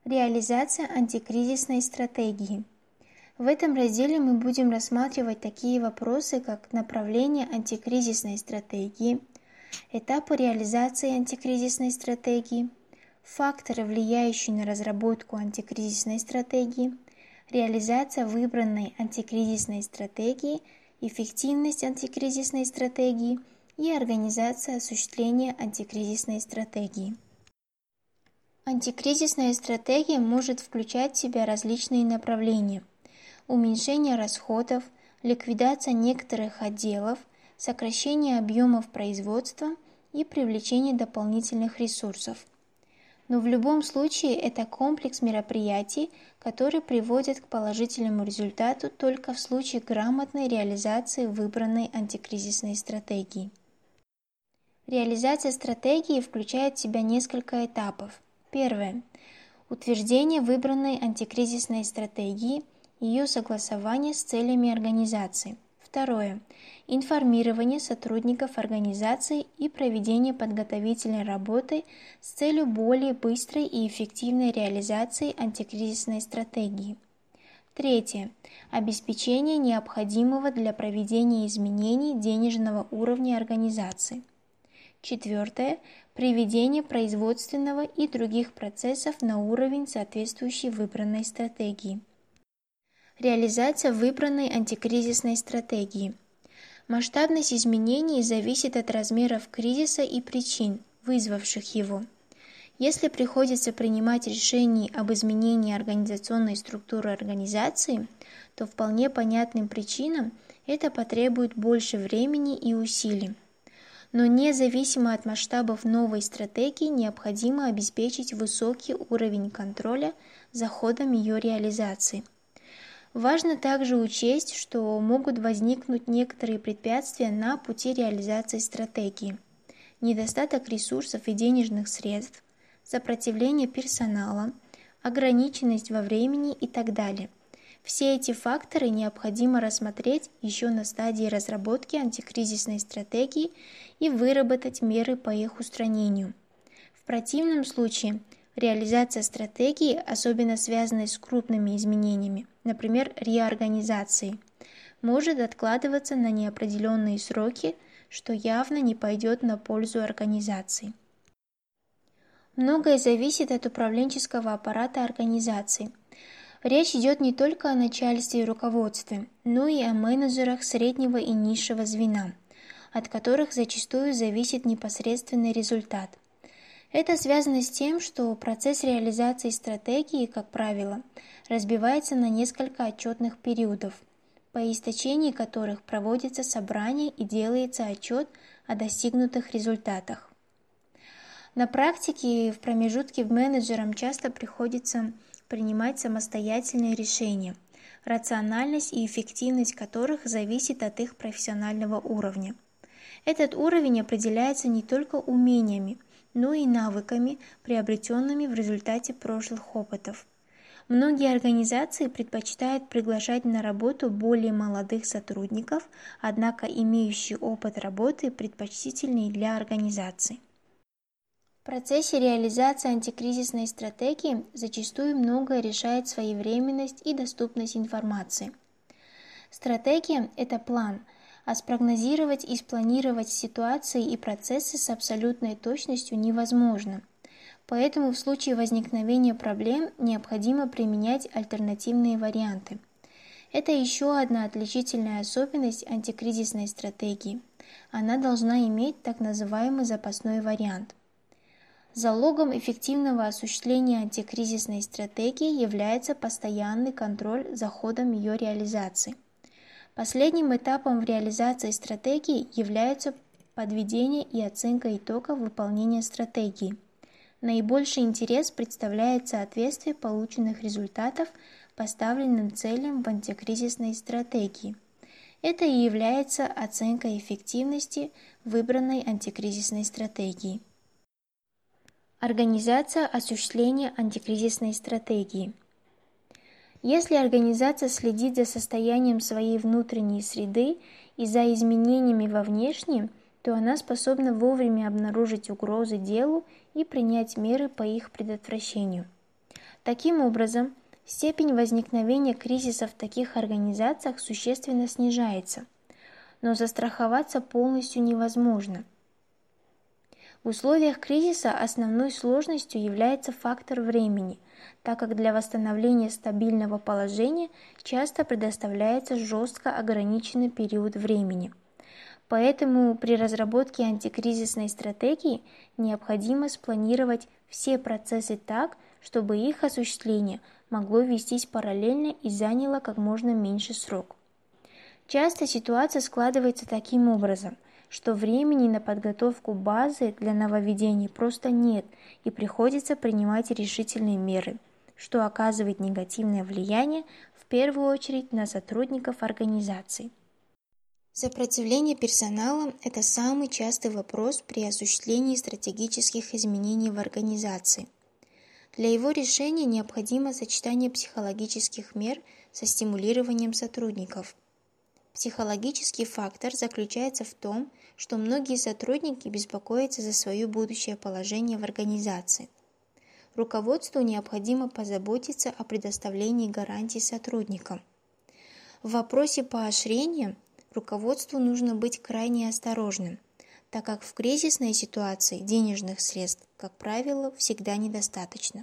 Реализация антикризисной стратегии. В этом разделе мы будем рассматривать такие вопросы, как направление антикризисной стратегии, этапы реализации антикризисной стратегии, факторы, влияющие на разработку антикризисной стратегии, реализация выбранной антикризисной стратегии, эффективность антикризисной стратегии и организация осуществления антикризисной стратегии. Антикризисная стратегия может включать в себя различные направления: уменьшение расходов, ликвидация некоторых отделов, сокращение объемов производства и привлечение дополнительных ресурсов. Но в любом случае это комплекс мероприятий, который приводит к положительному результату только в случае грамотной реализации выбранной антикризисной стратегии. Реализация стратегии включает в себя несколько этапов. Первое. Утверждение выбранной антикризисной стратегии, ее согласование с целями организации. Второе. Информирование сотрудников организации и проведение подготовительной работы с целью более быстрой и эффективной реализации антикризисной стратегии. Третье. Обеспечение необходимого для проведения изменений денежного уровня организации. Четвертое. Приведение производственного и других процессов на уровень, соответствующий выбранной стратегии. Реализация выбранной антикризисной стратегии. Масштабность изменений зависит от размеров кризиса и причин, вызвавших его. Если приходится принимать решения об изменении организационной структуры организации, то вполне понятным причинам это потребует больше времени и усилий. Но независимо от масштабов новой стратегии необходимо обеспечить высокий уровень контроля за ходом ее реализации. Важно также учесть, что могут возникнуть некоторые препятствия на пути реализации стратегии: недостаток ресурсов и денежных средств, сопротивление персонала, ограниченность во времени и так далее. Все эти факторы необходимо рассмотреть еще на стадии разработки антикризисной стратегии и выработать меры по их устранению. В противном случае реализация стратегии, особенно связанной с крупными изменениями, например, реорганизацией, может откладываться на неопределенные сроки, что явно не пойдет на пользу организации. Многое зависит от управленческого аппарата организации. Речь идет не только о начальстве и руководстве, но и о менеджерах среднего и низшего звена, от которых зачастую зависит непосредственный результат. Это связано с тем, что процесс реализации стратегии, как правило, разбивается на несколько отчетных периодов, по истечении которых проводится собрание и делается отчет о достигнутых результатах. На практике в промежутке менеджерам часто приходится принимать самостоятельные решения, рациональность и эффективность которых зависит от их профессионального уровня. Этот уровень определяется не только умениями, но и навыками, приобретенными в результате прошлых опытов. Многие организации предпочитают приглашать на работу более молодых сотрудников, однако имеющие опыт работы предпочтительнее для организации. В процессе реализации антикризисной стратегии зачастую многое решает своевременность и доступность информации. Стратегия – это план, а спрогнозировать и спланировать ситуации и процессы с абсолютной точностью невозможно. Поэтому в случае возникновения проблем необходимо применять альтернативные варианты. Это еще одна отличительная особенность антикризисной стратегии. Она должна иметь так называемый запасной вариант. Залогом эффективного осуществления антикризисной стратегии является постоянный контроль за ходом ее реализации. Последним этапом в реализации стратегии является подведение и оценка итогов выполнения стратегии. Наибольший интерес представляет соответствие полученных результатов поставленным целям в антикризисной стратегии. Это и является оценкой эффективности выбранной антикризисной стратегии. Организация осуществления антикризисной стратегии. Если организация следит за состоянием своей внутренней среды и за изменениями во внешней, то она способна вовремя обнаружить угрозы делу и принять меры по их предотвращению. Таким образом, степень возникновения кризиса в таких организациях существенно снижается, но застраховаться полностью невозможно. В условиях кризиса основной сложностью является фактор времени, так как для восстановления стабильного положения часто предоставляется жестко ограниченный период времени. Поэтому при разработке антикризисной стратегии необходимо спланировать все процессы так, чтобы их осуществление могло вестись параллельно и заняло как можно меньше срок. Часто ситуация складывается таким образом, что времени на подготовку базы для нововведений просто нет и приходится принимать решительные меры, что оказывает негативное влияние в первую очередь на сотрудников организации. Сопротивление персонала – это самый частый вопрос при осуществлении стратегических изменений в организации. Для его решения необходимо сочетание психологических мер со стимулированием сотрудников. Психологический фактор заключается в том, что многие сотрудники беспокоятся за свое будущее положение в организации. Руководству необходимо позаботиться о предоставлении гарантий сотрудникам. В вопросе поощрения руководству нужно быть крайне осторожным, так как в кризисной ситуации денежных средств, как правило, всегда недостаточно.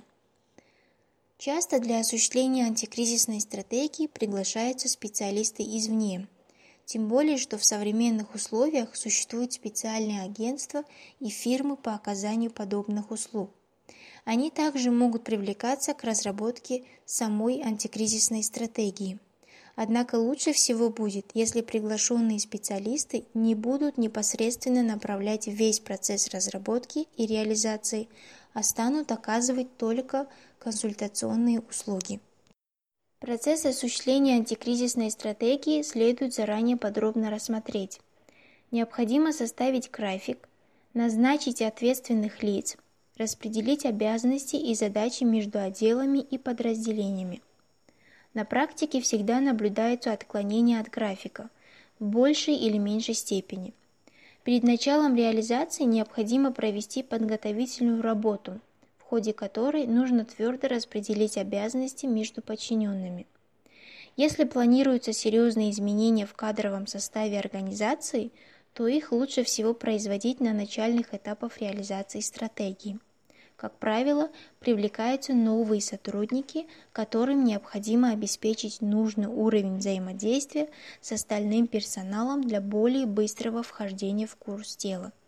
Часто для осуществления антикризисной стратегии приглашаются специалисты извне, тем более, что в современных условиях существуют специальные агентства и фирмы по оказанию подобных услуг. Они также могут привлекаться к разработке самой антикризисной стратегии. Однако лучше всего будет, если приглашенные специалисты не будут непосредственно направлять весь процесс разработки и реализации, а станут оказывать только консультационные услуги. Процесс осуществления антикризисной стратегии следует заранее подробно рассмотреть. Необходимо составить график, назначить ответственных лиц, распределить обязанности и задачи между отделами и подразделениями. На практике всегда наблюдаются отклонения от графика в большей или меньшей степени. Перед началом реализации необходимо провести подготовительную работу, в ходе которой нужно твердо распределить обязанности между подчиненными. Если планируются серьезные изменения в кадровом составе организации, то их лучше всего производить на начальных этапах реализации стратегии. Как правило, привлекаются новые сотрудники, которым необходимо обеспечить нужный уровень взаимодействия с остальным персоналом для более быстрого вхождения в курс дела.